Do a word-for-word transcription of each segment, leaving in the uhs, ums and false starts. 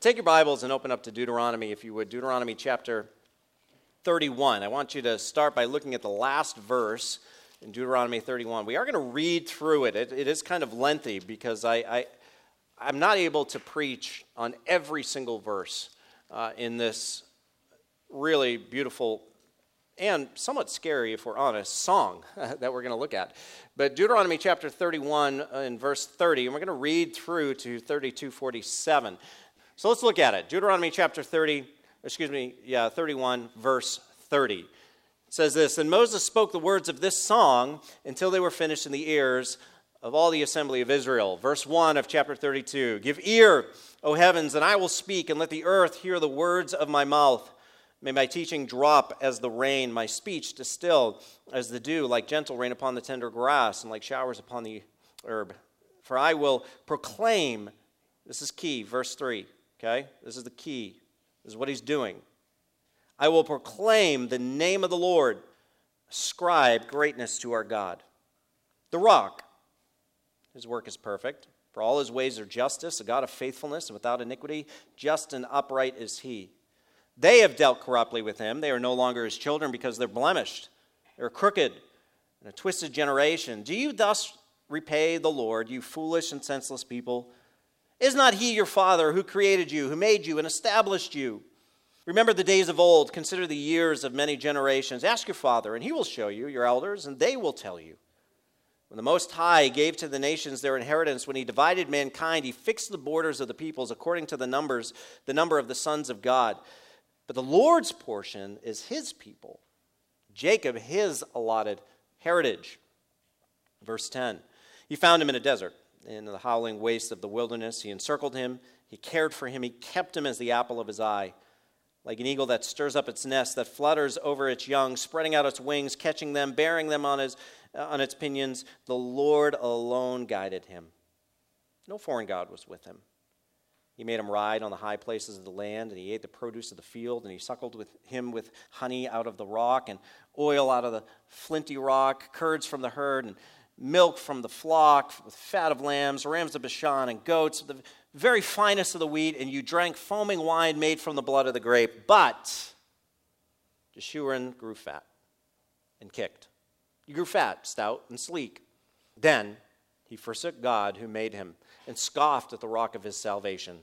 Take your Bibles and open up to Deuteronomy, if you would. Deuteronomy chapter thirty-one. I want you to start by looking at the last verse in Deuteronomy thirty-one. We are going to read through it. It, it is kind of lengthy because I, I, I'm not able to preach on every single verse uh, in this really beautiful and somewhat scary, if we're honest, song that we're going to look at. But Deuteronomy chapter thirty-one uh, in verse thirty, and we're going to read through to thirty-two forty-seven. So let's look at it. Deuteronomy chapter thirty, excuse me, yeah, thirty-one, verse thirty. It says this, "And Moses spoke the words of this song until they were finished in the ears of all the assembly of Israel." Verse one of chapter thirty-two, "Give ear, O heavens, and I will speak, and let the earth hear the words of my mouth. May my teaching drop as the rain, my speech distill as the dew, like gentle rain upon the tender grass, and like showers upon the herb. For I will proclaim," this is key, verse three, okay? This is the key. This is what he's doing. "I will proclaim the name of the Lord, ascribe greatness to our God. The rock, his work is perfect, for all his ways are justice, a God of faithfulness and without iniquity, just and upright is he. They have dealt corruptly with him. They are no longer his children because they're blemished. They're crooked and a twisted generation. Do you thus repay the Lord, you foolish and senseless people? Is not he your father who created you, who made you and established you? Remember the days of old. Consider the years of many generations. Ask your father, and he will show you, your elders, and they will tell you. When the Most High gave to the nations their inheritance, when he divided mankind, he fixed the borders of the peoples according to the numbers, the number of the sons of God. But the Lord's portion is his people, Jacob his allotted heritage." Verse ten, "He found him in a desert, in the howling waste of the wilderness. He encircled him, he cared for him, he kept him as the apple of his eye. Like an eagle that stirs up its nest, that flutters over its young, spreading out its wings, catching them, bearing them on, his, uh, on its pinions, the Lord alone guided him. No foreign god was with him. He made him ride on the high places of the land, and he ate the produce of the field, and he suckled with him with honey out of the rock, and oil out of the flinty rock, curds from the herd, and milk from the flock, with fat of lambs, rams of Bashan, and goats, the very finest of the wheat, and you drank foaming wine made from the blood of the grape. But Jeshurun grew fat and kicked. He grew fat, stout, and sleek. Then he forsook God who made him, and scoffed at the rock of his salvation.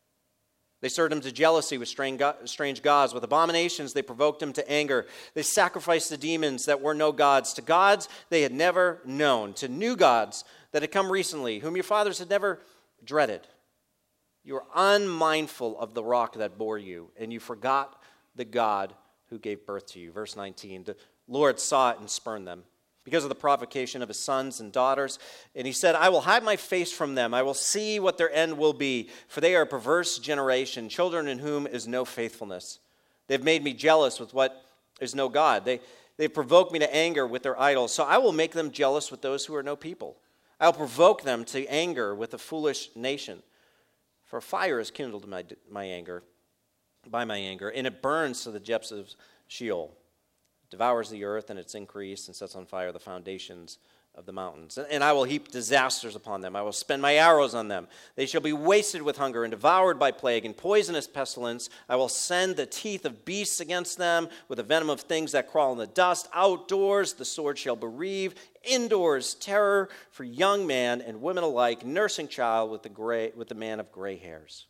They stirred him to jealousy with strange gods. With abominations they provoked him to anger. They sacrificed to demons that were no gods, to gods they had never known, to new gods that had come recently, whom your fathers had never dreaded. You were unmindful of the rock that bore you, and you forgot the God who gave birth to you." Verse nineteen, "The Lord saw it and spurned them, because of the provocation of his sons and daughters. And he said, I will hide my face from them. I will see what their end will be. For they are a perverse generation, children in whom is no faithfulness. They've made me jealous with what is no God. They, they've provoked me to anger with their idols. So I will make them jealous with those who are no people. I will provoke them to anger with a foolish nation. For fire is kindled in my, my anger, by my anger, and it burns to the depths of Sheol. Devours the earth and its increase, and sets on fire the foundations of the mountains. And I will heap disasters upon them. I will spend my arrows on them. They shall be wasted with hunger and devoured by plague and poisonous pestilence. I will send the teeth of beasts against them, with the venom of things that crawl in the dust. Outdoors the sword shall bereave. Indoors terror for young man and women alike, nursing child with the gray with the man of gray hairs.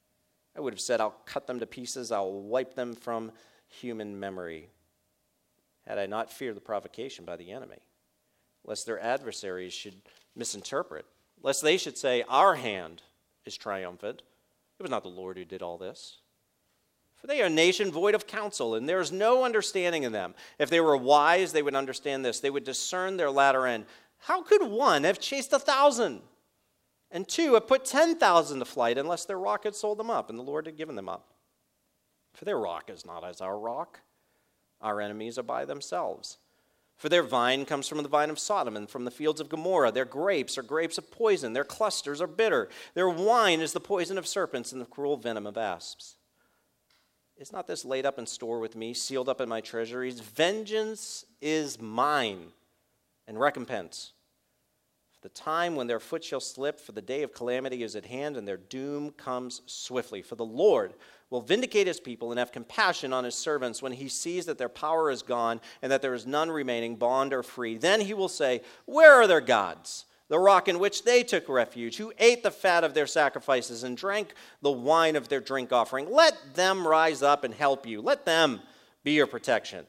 I would have said, I'll cut them to pieces. I'll wipe them from human memory, had I not feared the provocation by the enemy, lest their adversaries should misinterpret, lest they should say, our hand is triumphant. It was not the Lord who did all this. For they are a nation void of counsel, and there is no understanding in them. If they were wise, they would understand this. They would discern their latter end. How could one have chased a thousand, and two have put ten thousand to flight, unless their rock had sold them up, and the Lord had given them up? For their rock is not as our rock. Our enemies are by themselves. For their vine comes from the vine of Sodom and from the fields of Gomorrah. Their grapes are grapes of poison. Their clusters are bitter. Their wine is the poison of serpents and the cruel venom of asps. Is not this laid up in store with me, sealed up in my treasuries? Vengeance is mine, and recompense. the time when their foot shall slip, for the day of calamity is at hand, and their doom comes swiftly. For the Lord will vindicate his people and have compassion on his servants when he sees that their power is gone and that there is none remaining, bond or free. Then he will say, where are their gods, the rock in which they took refuge, who ate the fat of their sacrifices and drank the wine of their drink offering? Let them rise up and help you. Let them be your protection.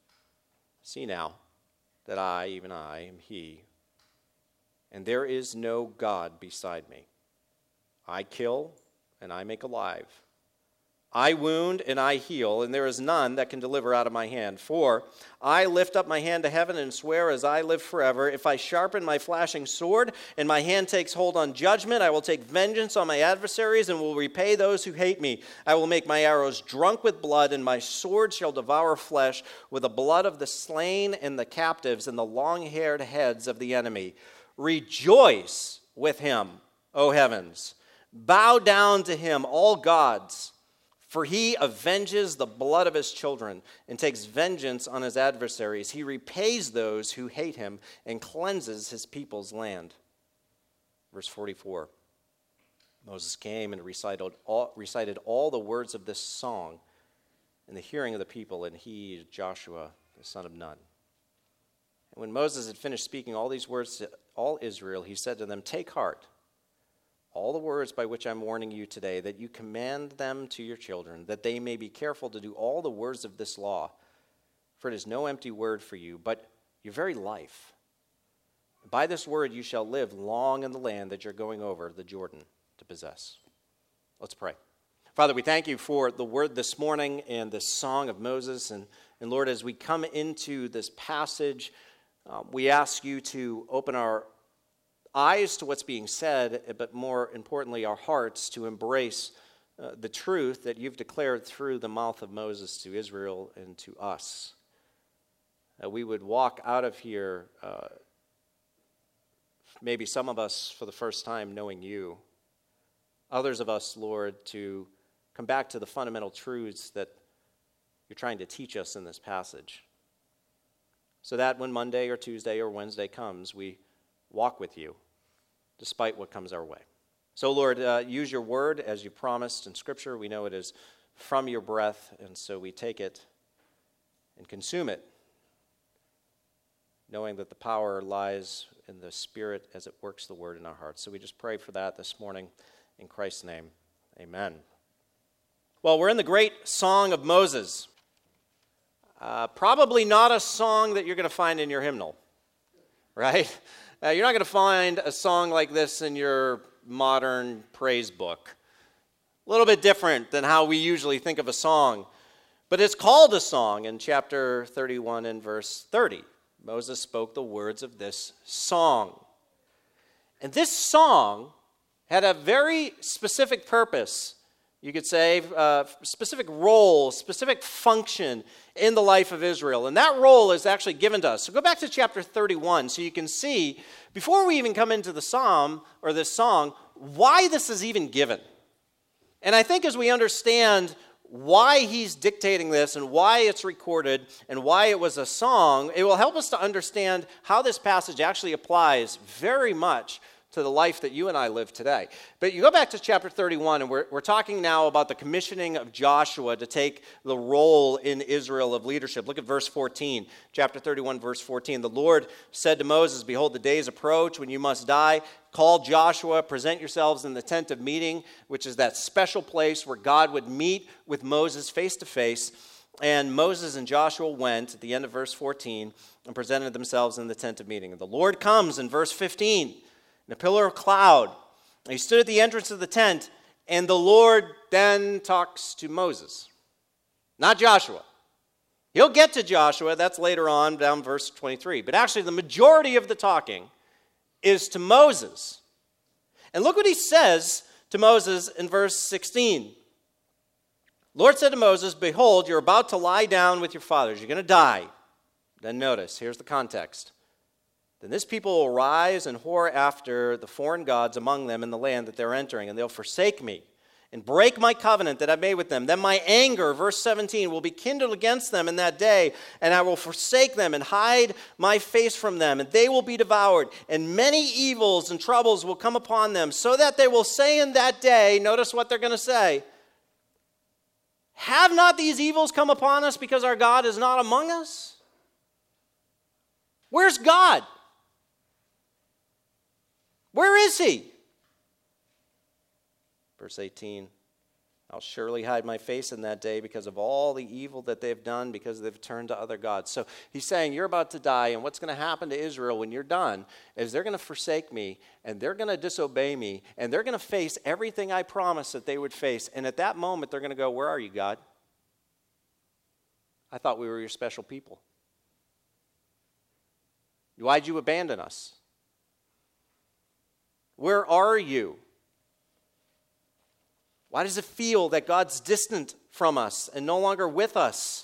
See now that I, even I, am he, and there is no God beside me. I kill, and I make alive. I wound, and I heal, and there is none that can deliver out of my hand. For I lift up my hand to heaven and swear as I live forever, if I sharpen my flashing sword, and my hand takes hold on judgment, I will take vengeance on my adversaries, and will repay those who hate me. I will make my arrows drunk with blood, and my sword shall devour flesh with the blood of the slain and the captives, and the long-haired heads of the enemy. Rejoice with him, O heavens. Bow down to him, all gods. For he avenges the blood of his children and takes vengeance on his adversaries. He repays those who hate him and cleanses his people's land. Verse forty-four. Moses came and recited all, recited all the words of this song in the hearing of the people, and he, Joshua, the son of Nun. And when Moses had finished speaking all these words to all Israel, he said to them, take heart, all the words by which I'm warning you today, that you command them to your children, that they may be careful to do all the words of this law. For it is no empty word for you, but your very life. By this word you shall live long in the land that you're going over the Jordan to possess. Let's pray. Father, we thank you for the word this morning and this song of Moses. And, and Lord, as we come into this passage, uh, we ask you to open our eyes to what's being said, but more importantly, our hearts to embrace uh, the truth that you've declared through the mouth of Moses to Israel and to us. That we would walk out of here, uh, maybe some of us for the first time knowing you, others of us, Lord, to come back to the fundamental truths that you're trying to teach us in this passage. So that when Monday or Tuesday or Wednesday comes, we walk with you despite what comes our way. So, Lord, uh, use your word as you promised in Scripture. We know it is from your breath, and so we take it and consume it, knowing that the power lies in the Spirit as it works the word in our hearts. So we just pray for that this morning in Christ's name. Amen. Well, we're in the great Song of Moses. Uh, probably not a song that you're going to find in your hymnal, right? Uh, you're not going to find a song like this in your modern praise book. A little bit different than how we usually think of a song. But it's called a song in chapter thirty-one and verse thirty. Moses spoke the words of this song. And this song had a very specific purpose. You could say uh, specific role, specific function in the life of Israel. And that role is actually given to us. So go back to chapter thirty-one so you can see, before we even come into the psalm or this song, why this is even given. And I think as we understand why he's dictating this and why it's recorded and why it was a song, it will help us to understand how this passage actually applies very much to the life that you and I live today. But you go back to chapter thirty-one, and we're, we're talking now about the commissioning of Joshua to take the role in Israel of leadership. Look at verse fourteen, chapter thirty-one, verse fourteen. The Lord said to Moses, behold, the days approach when you must die. Call Joshua, present yourselves in the tent of meeting, which is that special place where God would meet with Moses face to face. And Moses and Joshua went, at the end of verse fourteen, and presented themselves in the tent of meeting. And the Lord comes in verse fifteen. In a pillar of cloud. He stood at the entrance of the tent, and the Lord then talks to Moses, not Joshua. He'll get to Joshua, that's later on, down verse twenty-three. But actually, the majority of the talking is to Moses. And look what he says to Moses in verse sixteen. Lord said to Moses, behold, you're about to lie down with your fathers. You're going to die. Then notice, here's the context. Then this people will rise and whore after the foreign gods among them in the land that they're entering, and they'll forsake me and break my covenant that I've made with them, then my anger, verse seventeen, will be kindled against them in that day, and I will forsake them and hide my face from them, and they will be devoured, and many evils and troubles will come upon them, so that they will say in that day," notice what they're going to say, "Have not these evils come upon us because our God is not among us?" Where's God? Where is he? Verse eighteen, "I'll surely hide my face in that day because of all the evil that they've done, because they've turned to other gods." So he's saying you're about to die, and what's going to happen to Israel when you're done is they're going to forsake me, and they're going to disobey me, and they're going to face everything I promised that they would face. And at that moment, they're going to go, "Where are you, God? I thought we were your special people. Why'd you abandon us? Where are you? Why does it feel that God's distant from us and no longer with us?"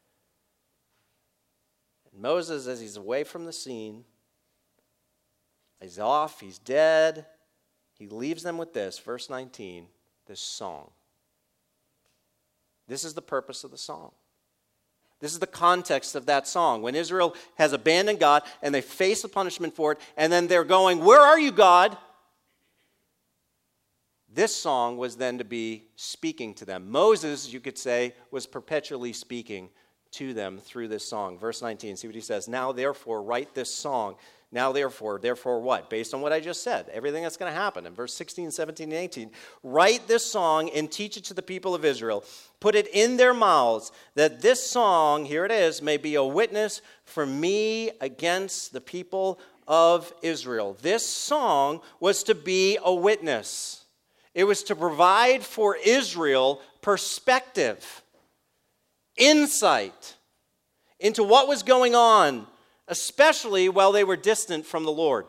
And Moses, as he's away from the scene, he's off, he's dead, he leaves them with this, verse nineteen, this song. This is the purpose of the song. This is the context of that song. When Israel has abandoned God and they face the punishment for it, and then they're going, "Where are you, God?" This song was then to be speaking to them. Moses, you could say, was perpetually speaking to them through this song. Verse nineteen, see what he says. "Now therefore write this song." Now therefore, therefore what? Based on what I just said, everything that's going to happen. In verse sixteen, seventeen, and eighteen, "Write this song and teach it to the people of Israel. Put it in their mouths, that this song," here it is, "may be a witness for me against the people of Israel." This song was to be a witness. It was to provide for Israel perspective, insight into what was going on, especially while they were distant from the Lord.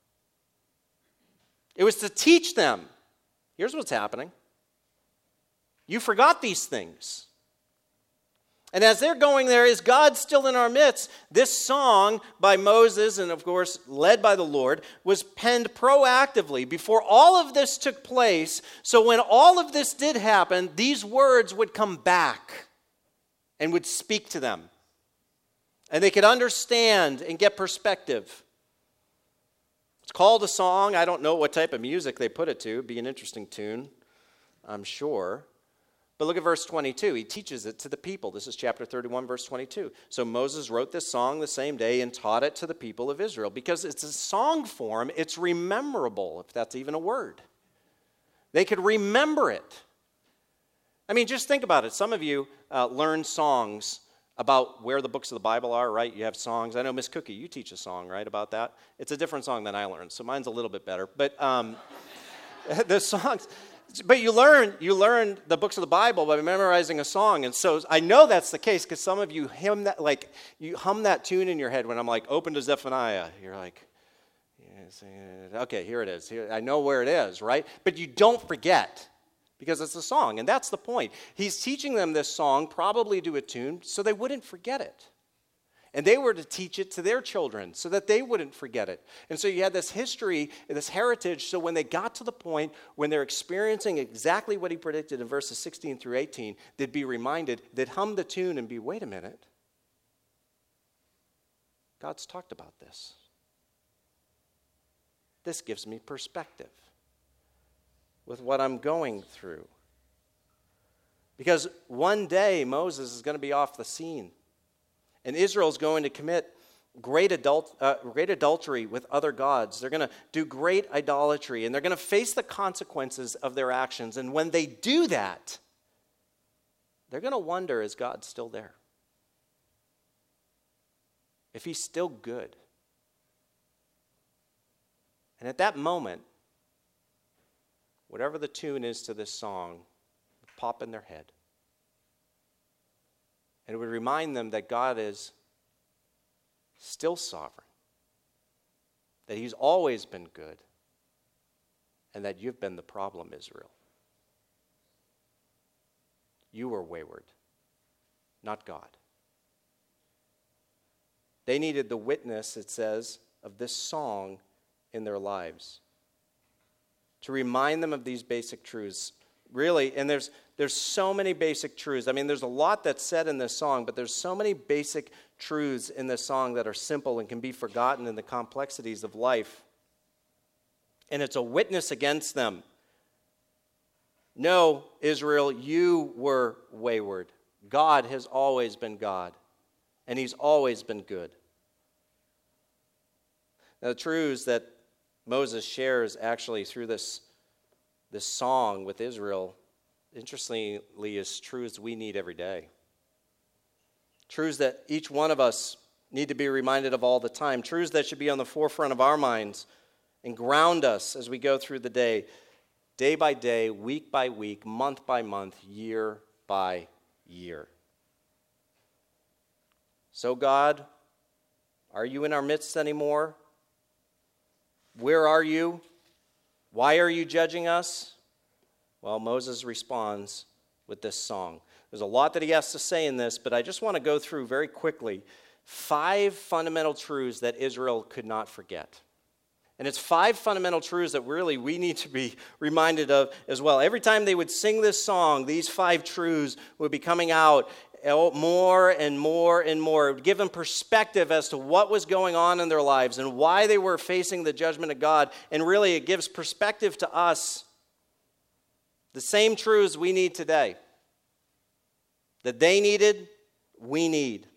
It was to teach them, here's what's happening. You forgot these things. And as they're going there, is God still in our midst? This song by Moses, and of course led by the Lord, was penned proactively before all of this took place. So when all of this did happen, these words would come back and would speak to them. And they could understand and get perspective. It's called a song. I don't know what type of music they put it to. It'd be an interesting tune, I'm sure. But look at verse twenty-two. He teaches it to the people. This is chapter thirty-one, verse twenty-two. "So Moses wrote this song the same day and taught it to the people of Israel." Because it's a song form, it's rememberable, if that's even a word. They could remember it. I mean, just think about it. Some of you uh, learn songs about where the books of the Bible are, right? You have songs. I know, Miss Cookie, you teach a song, right, about that? It's a different song than I learned, so mine's a little bit better. But um, the songs... But you learn you learn the books of the Bible by memorizing a song, and so I know that's the case because some of you hum that like you hum that tune in your head when I'm like, "Open to Zephaniah." You're like, yes, "Okay, here it is. Here, I know where it is, right?" But you don't forget because it's a song, and that's the point. He's teaching them this song, probably to a tune, so they wouldn't forget it. And they were to teach it to their children so that they wouldn't forget it. And so you had this history, this heritage, so when they got to the point when they're experiencing exactly what he predicted in verses sixteen through eighteen, they'd be reminded, they'd hum the tune and be, "Wait a minute. God's talked about this. This gives me perspective with what I'm going through." Because one day Moses is going to be off the scene. And Israel's going to commit great, adult, uh, great adultery with other gods. They're going to do great idolatry, and they're going to face the consequences of their actions. And when they do that, they're going to wonder, is God still there? If he's still good. And at that moment, whatever the tune is to this song would pop in their head. And it would remind them that God is still sovereign, that he's always been good, and that you've been the problem, Israel. You were wayward, not God. They needed the witness, it says, of this song in their lives to remind them of these basic truths. really, and there's there's so many basic truths. I mean, there's a lot that's said in this song, but there's so many basic truths in this song that are simple and can be forgotten in the complexities of life. And it's a witness against them. No, Israel, you were wayward. God has always been God, and he's always been good. Now, the truths that Moses shares actually through this, this song with Israel, interestingly, is truths we need every day. Truths that each one of us need to be reminded of all the time. Truths that should be on the forefront of our minds and ground us as we go through the day, day by day, week by week, month by month, year by year. So, God, are you in our midst anymore? Where are you? Why are you judging us? Well, Moses responds with this song. There's a lot that he has to say in this, but I just want to go through very quickly five fundamental truths that Israel could not forget. And it's five fundamental truths that really we need to be reminded of as well. Every time they would sing this song, these five truths would be coming out more and more and more. It would give them perspective as to what was going on in their lives and why they were facing the judgment of God. And really, it gives perspective to us, the same truths we need today. That they needed, we need.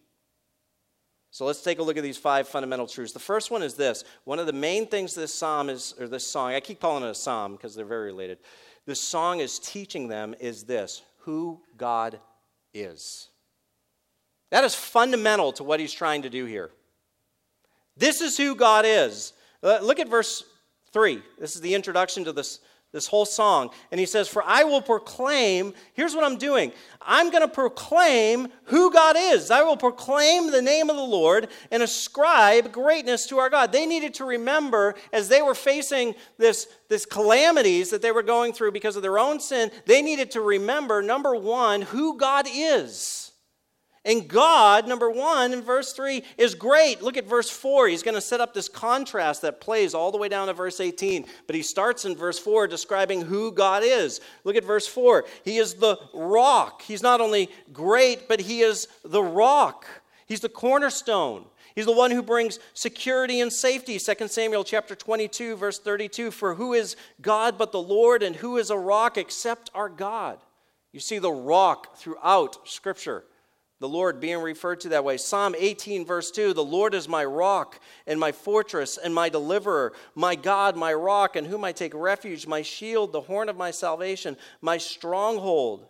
So let's take a look at these five fundamental truths. The first one is this. One of the main things this psalm is, or this song, I keep calling it a psalm because they're very related. This song is teaching them is this, who God is. That is fundamental to what he's trying to do here. This is who God is. Uh, look at verse three. This is the introduction to this, this whole song. And he says, for I will proclaim, here's what I'm doing. I'm going to proclaim who God is. I will proclaim the name of the Lord and ascribe greatness to our God. They needed to remember as they were facing this, this calamities that they were going through because of their own sin, they needed to remember, number one, who God is. And God, number one, in verse three, is great. Look at verse four. He's going to set up this contrast that plays all the way down to verse eighteen. But he starts in verse four describing who God is. Look at verse four. He is the rock. He's not only great, but he is the rock. He's the cornerstone. He's the one who brings security and safety. Second Samuel chapter twenty-two, verse thirty-two. For who is God but the Lord, and who is a rock except our God? You see the rock throughout Scripture. The Lord being referred to that way. Psalm eighteen, verse two, the Lord is my rock and my fortress and my deliverer, my God, my rock, in whom I take refuge, my shield, the horn of my salvation, my stronghold.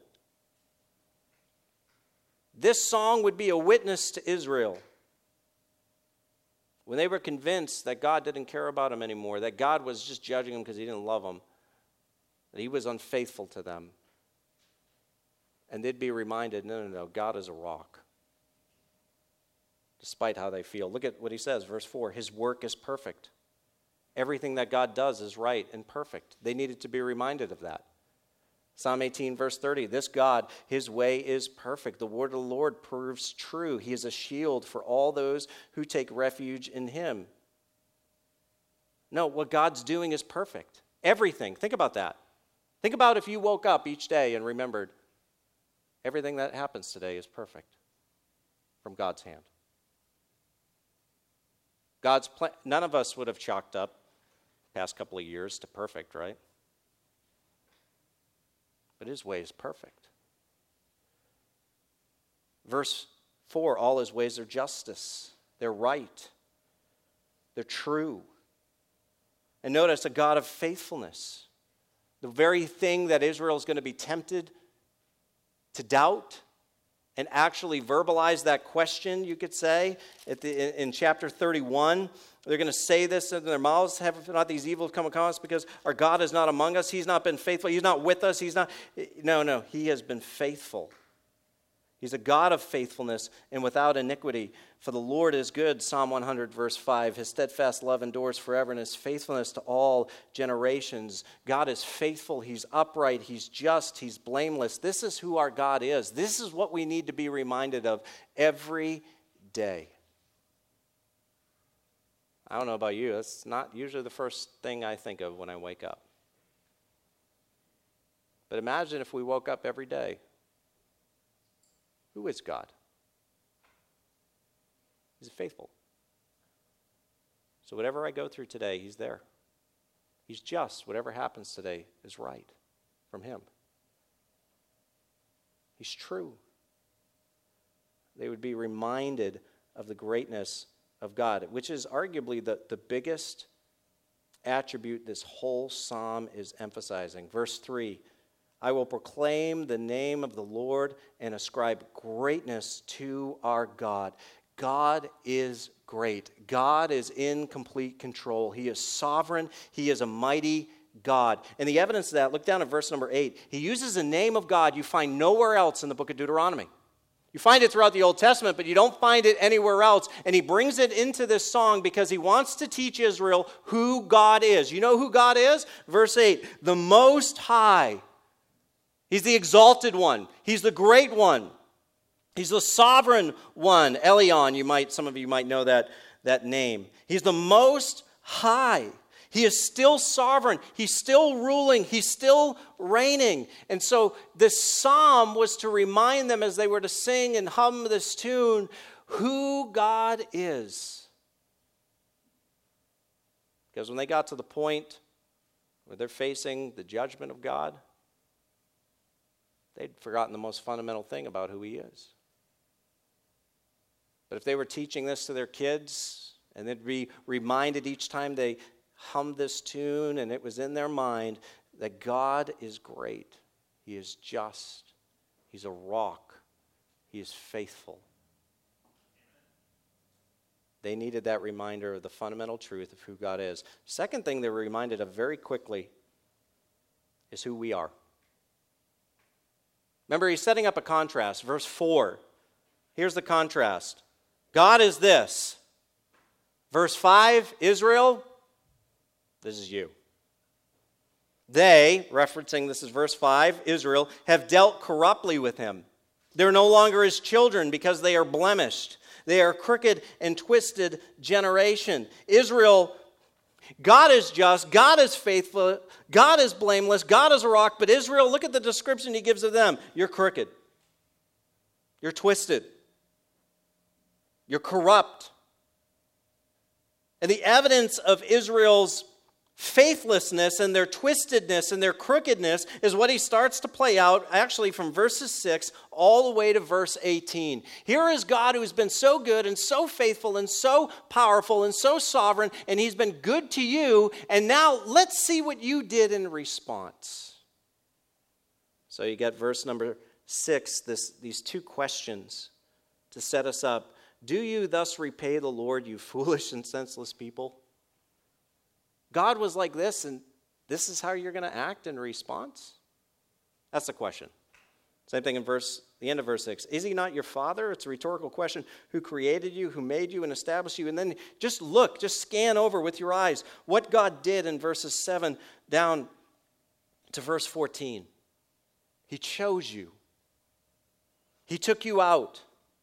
This song would be a witness to Israel when they were convinced that God didn't care about them anymore, that God was just judging them because he didn't love them, that he was unfaithful to them. And they'd be reminded, no, no, no, God is a rock. Despite how they feel. Look at what he says, verse four. His work is perfect. Everything that God does is right and perfect. They needed to be reminded of that. Psalm eighteen, verse thirty. This God, his way is perfect. The word of the Lord proves true. He is a shield for all those who take refuge in him. No, what God's doing is perfect. Everything. Think about that. Think about if you woke up each day and remembered, everything that happens today is perfect from God's hand. God's plan, none of us would have chalked up the past couple of years to perfect, right? But his way is perfect. Verse four, all his ways are justice. They're right. They're true. And notice, a God of faithfulness. The very thing that Israel is going to be tempted to doubt and actually verbalize that question, you could say, at the, in, in chapter thirty-one. They're going to say this in their mouths, have not these evils come upon us because our God is not among us. He's not been faithful. He's not with us. He's not. No, no. He has been faithful. He's a God of faithfulness and without iniquity. For the Lord is good, Psalm one hundred, verse five. His steadfast love endures forever, and his faithfulness to all generations. God is faithful. He's upright. He's just. He's blameless. This is who our God is. This is what we need to be reminded of every day. I don't know about you. That's not usually the first thing I think of when I wake up. But imagine if we woke up every day. Who is God? He's faithful. So whatever I go through today, he's there. He's just. Whatever happens today is right from him. He's true. They would be reminded of the greatness of God, which is arguably the, the biggest attribute this whole psalm is emphasizing. Verse three, I will proclaim the name of the Lord and ascribe greatness to our God. God is great. God is in complete control. He is sovereign. He is a mighty God. And the evidence of that, look down at verse number eight. He uses the name of God you find nowhere else in the book of Deuteronomy. You find it throughout the Old Testament, but you don't find it anywhere else. And he brings it into this song because he wants to teach Israel who God is. You know who God is? Verse eight, the Most High. He's the exalted one. He's the great one. He's the sovereign one. Elyon, you might, some of you might know that, that name. He's the Most High. He is still sovereign. He's still ruling. He's still reigning. And so this psalm was to remind them as they were to sing and hum this tune, who God is. Because when they got to the point where they're facing the judgment of God, they'd forgotten the most fundamental thing about who he is. But if they were teaching this to their kids, and they'd be reminded each time they hummed this tune, and it was in their mind that God is great. He is just. He's a rock. He is faithful. They needed that reminder of the fundamental truth of who God is. Second thing they were reminded of very quickly is who we are. Remember, he's setting up a contrast. Verse four. Here's the contrast. God is this. Verse five, Israel, this is you. They, referencing this is verse five, Israel, have dealt corruptly with him. They're no longer his children because they are blemished. They are a crooked and twisted generation. Israel, God is just, God is faithful, God is blameless, God is a rock, but Israel, look at the description he gives of them. You're crooked. You're twisted. You're corrupt. And the evidence of Israel's faithlessness and their twistedness and their crookedness is what he starts to play out actually from verses six all the way to verse eighteen. Here is God who's been so good and so faithful and so powerful and so sovereign, and he's been good to you, and now let's see what you did in response. So you get verse number six, this, these two questions to set us up. Do you thus repay the Lord, you foolish and senseless people? God was like this, and this is how you're going to act in response? That's the question. Same thing in verse, the end of verse six. Is he not your father? It's a rhetorical question. Who created you, who made you and established you? And then just look, just scan over with your eyes what God did in verses seven down to verse fourteen. He chose you. He took you out.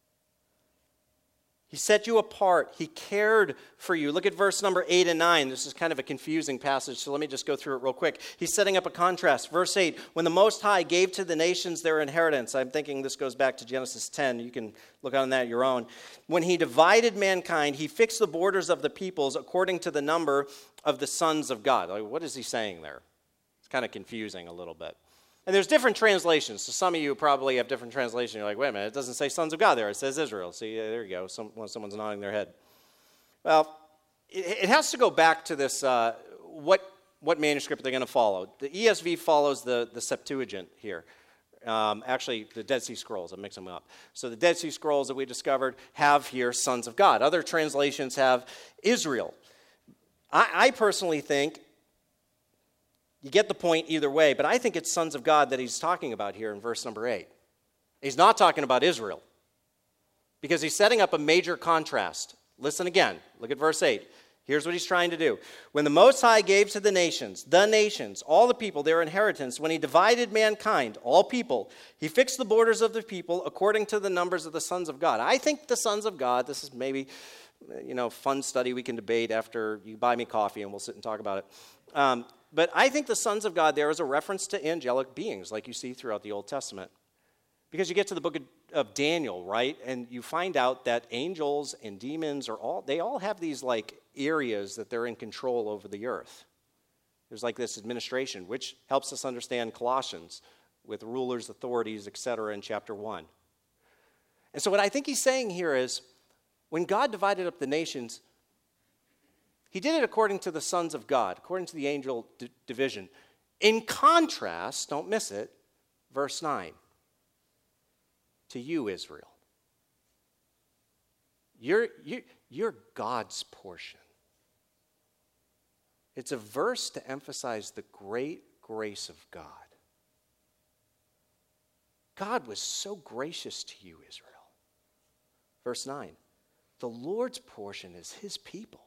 He set you apart. He cared for you. Look at verse number eight and nine. This is kind of a confusing passage, so let me just go through it real quick. He's setting up a contrast. Verse eight, when the Most High gave to the nations their inheritance. I'm thinking this goes back to Genesis ten. You can look on that your own. When he divided mankind, he fixed the borders of the peoples according to the number of the sons of God. Like, what is he saying there? It's kind of confusing a little bit. And there's different translations. So some of you probably have different translations. You're like, wait a minute, it doesn't say sons of God there. It says Israel. See, there you go. Some, someone's nodding their head. Well, it, it has to go back to this, uh, what, what manuscript they're going to follow. The E S V follows the, the Septuagint here. Um, actually, the Dead Sea Scrolls. I'm mixing them up. So the Dead Sea Scrolls that we discovered have here sons of God. Other translations have Israel. I, I personally think you get the point either way, but I think it's sons of God that he's talking about here in verse number eight. He's not talking about Israel because he's setting up a major contrast. Listen again. Look at verse eight. Here's what he's trying to do. When the Most High gave to the nations, the nations, all the people, their inheritance, when he divided mankind, all people, he fixed the borders of the people according to the numbers of the sons of God. I think the sons of God, this is maybe, you know, fun study we can debate after you buy me coffee and we'll sit and talk about it. Um, but I think the sons of God there is a reference to angelic beings like you see throughout the Old Testament. Because you get to the book of, of Daniel, right? And you find out that angels and demons are all, they all have these like areas that they're in control over the earth. There's like this administration, which helps us understand Colossians with rulers, authorities, et cetera in chapter one. And so what I think he's saying here is, when God divided up the nations, he did it according to the sons of God, according to the angel d- division. In contrast, don't miss it, verse nine, to you, Israel. You're, you, you're God's portion. It's a verse to emphasize the great grace of God. God was so gracious to you, Israel. Verse nine, the Lord's portion is his people.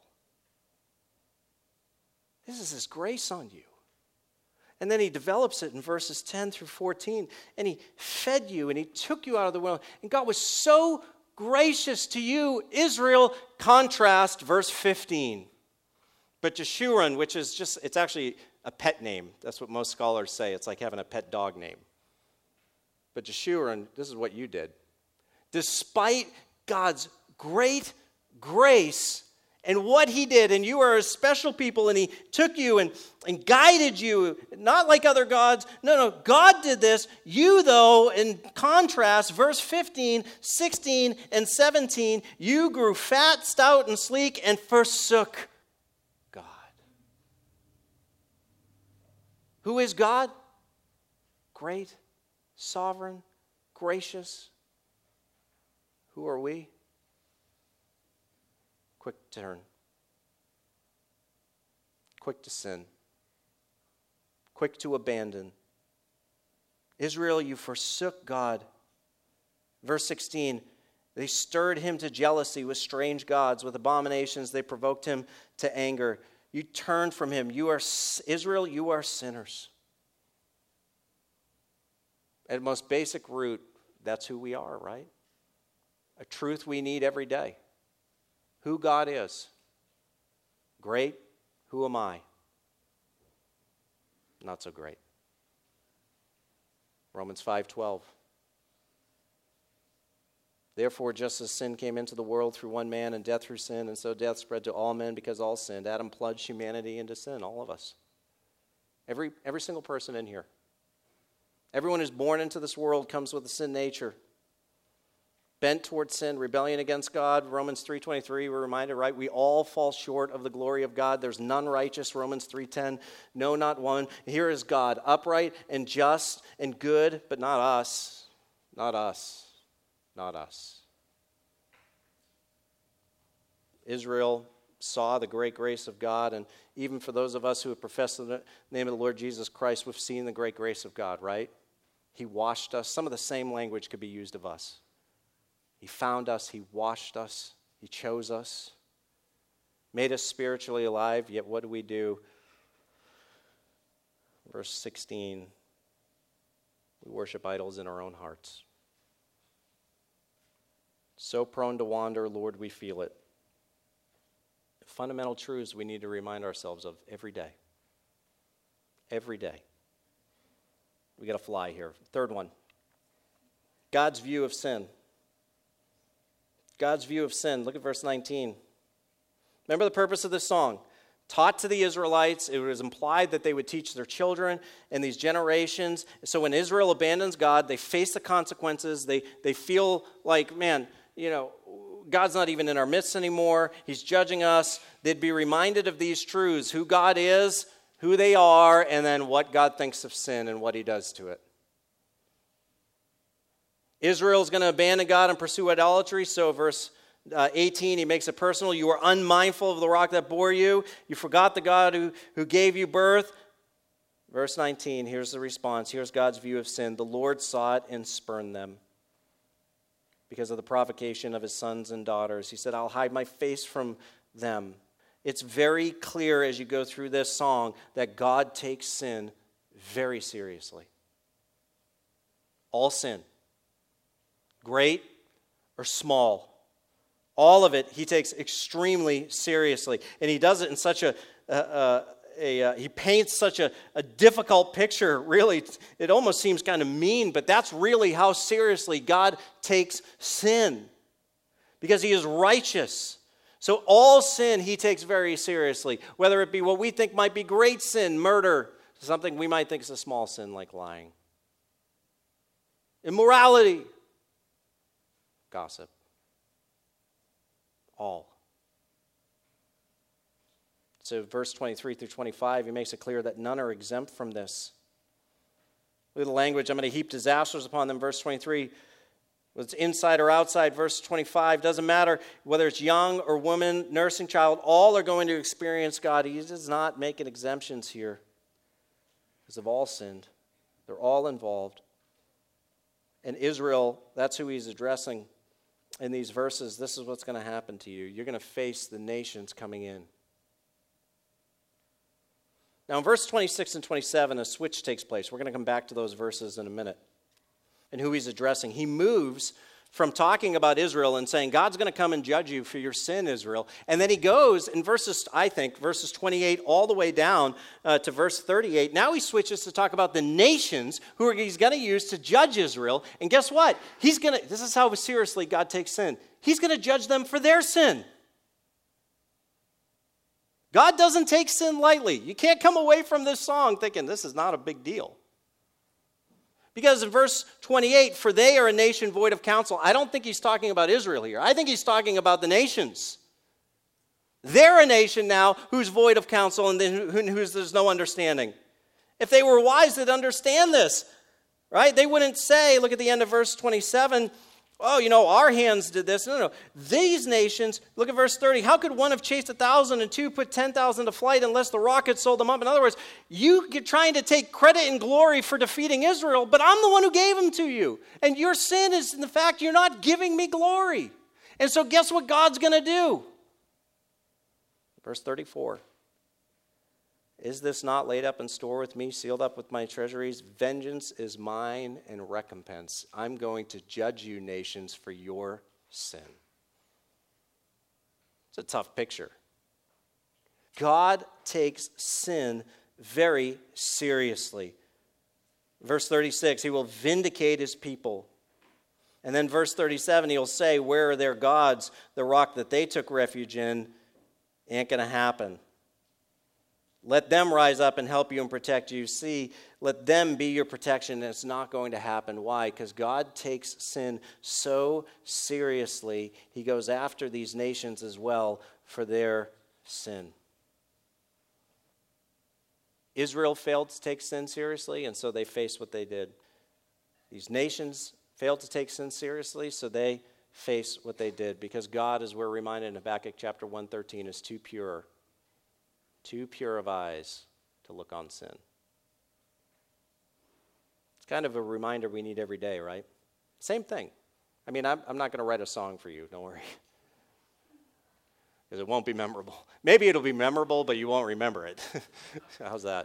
This is his grace on you. And then he develops it in verses ten through fourteen. And he fed you and he took you out of the world. And God was so gracious to you, Israel. Contrast verse fifteen. But Jeshurun, which is just, it's actually a pet name. That's what most scholars say. It's like having a pet dog name. But Jeshurun, this is what you did. Despite God's great grace and what he did, and you are a special people, and he took you and, and guided you, not like other gods. No, no, God did this. You, though, in contrast, verse fifteen, sixteen, and seventeen, you grew fat, stout, and sleek, and forsook God. Who is God? Great, sovereign, gracious. Who are we? Quick to turn. Quick to sin. Quick to abandon. Israel, you forsook God. Verse sixteen, they stirred him to jealousy with strange gods. With abominations, they provoked him to anger. You turned from him. You are, Israel, you are sinners. At most basic root, that's who we are, right? A truth we need every day. Who God is. Great. Who am I? Not so great. Romans five twelve. Therefore, just as sin came into the world through one man and death through sin, and so death spread to all men because all sinned. Adam plunged humanity into sin, all of us. Every, every single person in here. Everyone who's born into this world comes with a sin nature. Bent towards sin, rebellion against God. Romans three twenty-three, we're reminded, right? We all fall short of the glory of God. There's none righteous. Romans three ten, no, not one. Here is God, upright and just and good, but not us. Not us. Not us. Israel saw the great grace of God, and even for those of us who have professed the name of the Lord Jesus Christ, we've seen the great grace of God, right? He washed us. Some of the same language could be used of us. He found us, he washed us, he chose us, made us spiritually alive, yet what do we do? Verse sixteen, we worship idols in our own hearts. So prone to wander, Lord, we feel it. Fundamental truths we need to remind ourselves of every day. Every day. We got to fly here. Third one, God's view of sin. God's view of sin. Look at verse nineteen. Remember the purpose of this song. Taught to the Israelites, it was implied that they would teach their children and these generations. So when Israel abandons God, they face the consequences. They, they feel like, man, you know, God's not even in our midst anymore. He's judging us. They'd be reminded of these truths, who God is, who they are, and then what God thinks of sin and what he does to it. Israel's going to abandon God and pursue idolatry. So verse uh, eighteen, he makes it personal. You were unmindful of the rock that bore you. You forgot the God who, who gave you birth. Verse nineteen, here's the response. Here's God's view of sin. The Lord saw it and spurned them because of the provocation of his sons and daughters. He said, I'll hide my face from them. It's very clear as you go through this song that God takes sin very seriously. All sin. Great or small. All of it he takes extremely seriously. And he does it in such a, a, a a uh, he paints such a, a difficult picture. Really, it almost seems kind of mean, but that's really how seriously God takes sin, because he is righteous. So all sin he takes very seriously, whether it be what we think might be great sin, murder, something we might think is a small sin like lying, immorality, gossip, all. So verse twenty-three through twenty-five, he makes it clear that none are exempt from this. Look at the language. I'm going to heap disasters upon them. Verse twenty-three, whether it's inside or outside. Verse twenty-five, doesn't matter whether it's young or woman, nursing child, all are going to experience God. He does not make exemptions here, because they've all sinned. They're all involved. And Israel, that's who he's addressing in these verses. This is what's going to happen to you. You're going to face the nations coming in. Now, in verse twenty-six and twenty-seven, a switch takes place. We're going to come back to those verses in a minute. And who he's addressing. He moves from talking about Israel and saying, God's going to come and judge you for your sin, Israel. And then he goes in verses, I think, verses twenty-eight all the way down uh, to verse thirty-eight. Now he switches to talk about the nations who he's going to use to judge Israel. And guess what? He's going to, this is how seriously God takes sin. He's going to judge them for their sin. God doesn't take sin lightly. You can't come away from this song thinking this is not a big deal. Because in verse twenty-eight, for they are a nation void of counsel. I don't think he's talking about Israel here. I think he's talking about the nations. They're a nation now who's void of counsel and whose there's no understanding. If they were wise, they'd understand this, right? They wouldn't say, look at the end of verse twenty-seven, oh, you know, our hands did this. No, no, no. These nations, look at verse thirty. How could one have chased a thousand and two put ten thousand to flight unless the rockets sold them up? In other words, you get trying to take credit and glory for defeating Israel, but I'm the one who gave them to you. And your sin is in the fact you're not giving me glory. And so guess what God's going to do? Verse thirty-four. Is this not laid up in store with me, sealed up with my treasuries? Vengeance is mine and recompense. I'm going to judge you, nations, for your sin. It's a tough picture. God takes sin very seriously. Verse thirty-six, he will vindicate his people. And then verse thirty-seven, he'll say, where are their gods? The rock that they took refuge in ain't going to happen. Let them rise up and help you and protect you. See, let them be your protection. It's not going to happen. Why? Because God takes sin so seriously. He goes after these nations as well for their sin. Israel failed to take sin seriously, and so they faced what they did. These nations failed to take sin seriously, so they face what they did. Because God, as we're reminded in Habakkuk chapter one thirteen, is too pure. Too pure of eyes to look on sin. It's kind of a reminder we need every day, right? Same thing. I mean, I'm, I'm not going to write a song for you, don't worry. Because it won't be memorable. Maybe it'll be memorable, but you won't remember it. How's that?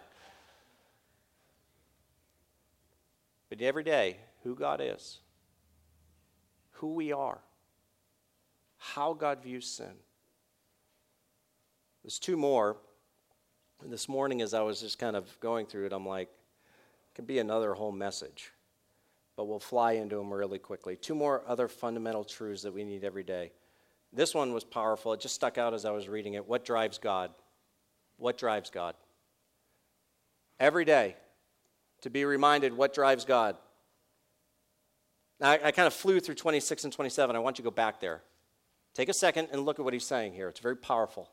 But every day, who God is, who we are, how God views sin. There's two more. And this morning, as I was just kind of going through it, I'm like, it could be another whole message. But we'll fly into them really quickly. Two more other fundamental truths that we need every day. This one was powerful. It just stuck out as I was reading it. What drives God? What drives God? Every day, to be reminded what drives God. Now, I, I kind of flew through twenty-six and twenty-seven. I want you to go back there. Take a second and look at what he's saying here. It's very powerful.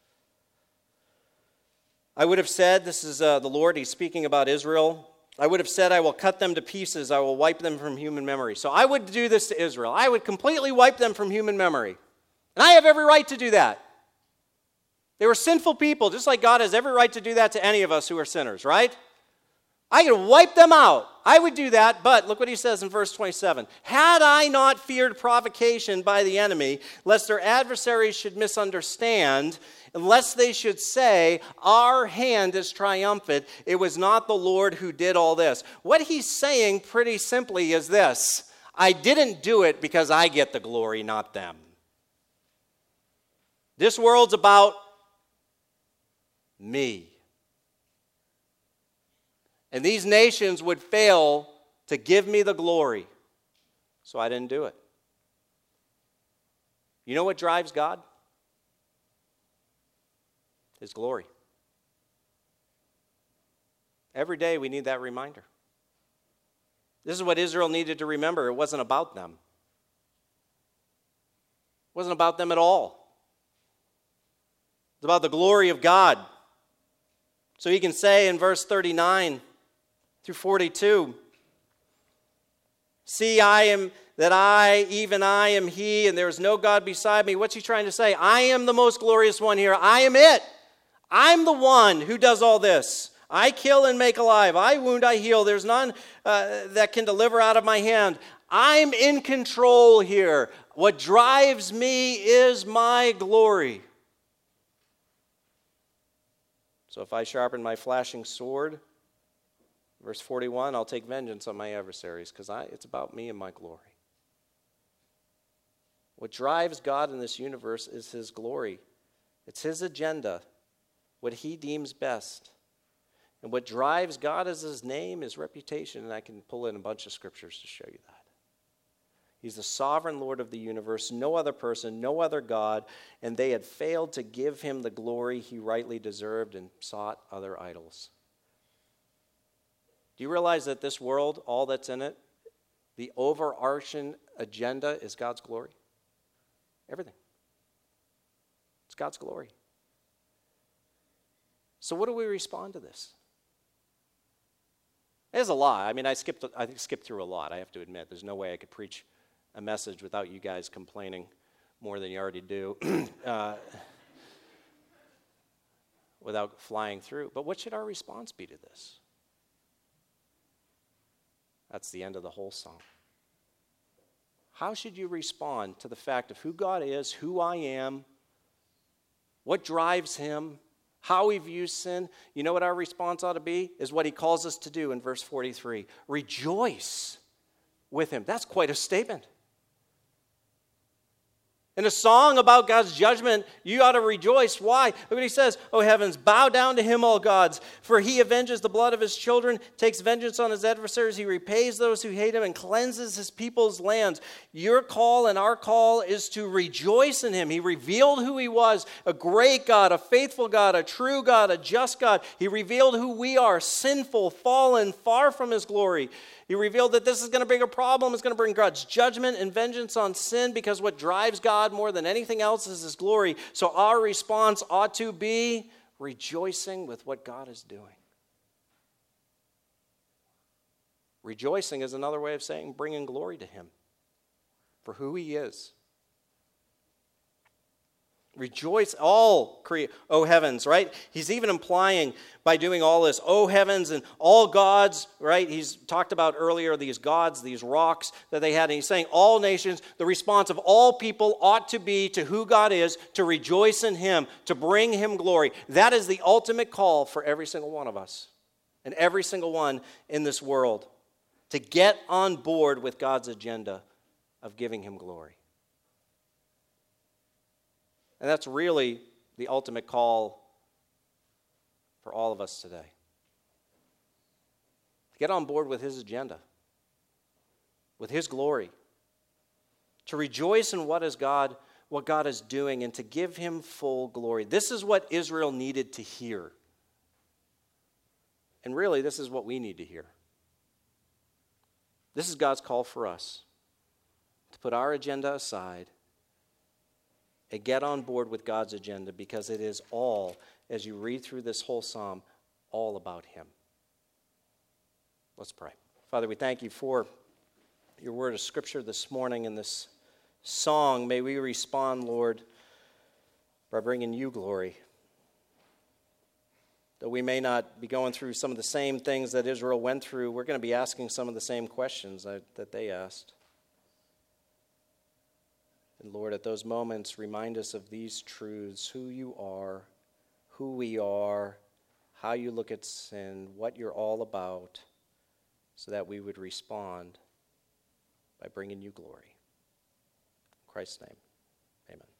I would have said, this is uh, the Lord, he's speaking about Israel. I would have said, I will cut them to pieces. I will wipe them from human memory. So I would do this to Israel. I would completely wipe them from human memory. And I have every right to do that. They were sinful people, just like God has every right to do that to any of us who are sinners, right? I could wipe them out. I would do that, but look what he says in verse twenty-seven. Had I not feared provocation by the enemy, lest their adversaries should misunderstand, unless they should say, our hand is triumphant, it was not the Lord who did all this. What he's saying pretty simply is this: I didn't do it because I get the glory, not them. This world's about me. And these nations would fail to give me the glory. So I didn't do it. You know what drives God? His glory. Every day we need that reminder. This is what Israel needed to remember. It wasn't about them. It wasn't about them at all. It's about the glory of God. So he can say in verse thirty-nine through forty-two, see, I am that I, even I am he, and there is no God beside me. What's he trying to say? I am the most glorious one here. I am it. I'm the one who does all this. I kill and make alive. I wound, I heal. There's none uh, that can deliver out of my hand. I'm in control here. What drives me is my glory. So if I sharpen my flashing sword, verse forty-one, I'll take vengeance on my adversaries because it's about me and my glory. What drives God in this universe is his glory. It's his agenda, what he deems best. And what drives God is his name, his reputation, and I can pull in a bunch of scriptures to show you that. He's the sovereign Lord of the universe, no other person, no other God, and they had failed to give him the glory he rightly deserved and sought other idols. Do you realize that this world, all that's in it, the overarching agenda is God's glory? Everything. It's God's glory. So what do we respond to this? There's a lot. I mean, I skipped, I skipped through a lot, I have to admit. There's no way I could preach a message without you guys complaining more than you already do, uh, without flying through. But what should our response be to this? That's the end of the whole song. How should you respond to the fact of who God is, who I am, what drives him, how he views sin? You know what our response ought to be? Is what he calls us to do in verse forty-three. Rejoice with him. That's quite a statement. In a song about God's judgment, you ought to rejoice. Why? Look what he says. O heavens, bow down to him, all gods, for he avenges the blood of his children, takes vengeance on his adversaries. He repays those who hate him and cleanses his people's lands. Your call and our call is to rejoice in him. He revealed who he was, a great God, a faithful God, a true God, a just God. He revealed who we are, sinful, fallen, far from his glory. He revealed that this is going to bring a problem. It's going to bring God's judgment and vengeance on sin because what drives God more than anything else is his glory. So our response ought to be rejoicing with what God is doing. Rejoicing is another way of saying bringing glory to him for who he is. Rejoice, all create, O heavens, right? He's even implying by doing all this, O heavens and all gods, right? He's talked about earlier these gods, these rocks that they had. And he's saying all nations, the response of all people ought to be to who God is, to rejoice in him, to bring him glory. That is the ultimate call for every single one of us and every single one in this world, to get on board with God's agenda of giving him glory. And that's really the ultimate call for all of us today. To get on board with his agenda, with his glory, to rejoice in what is God, what God is doing, and to give him full glory. This is what Israel needed to hear. And really, this is what we need to hear. This is God's call for us, to put our agenda aside and get on board with God's agenda, because it is all, as you read through this whole psalm, all about him. Let's pray. Father, we thank you for your word of scripture this morning in this song. May we respond, Lord, by bringing you glory. Though we may not be going through some of the same things that Israel went through, we're going to be asking some of the same questions that, that they asked. And Lord, at those moments, remind us of these truths, who you are, who we are, how you look at sin, what you're all about, so that we would respond by bringing you glory. In Christ's name, amen.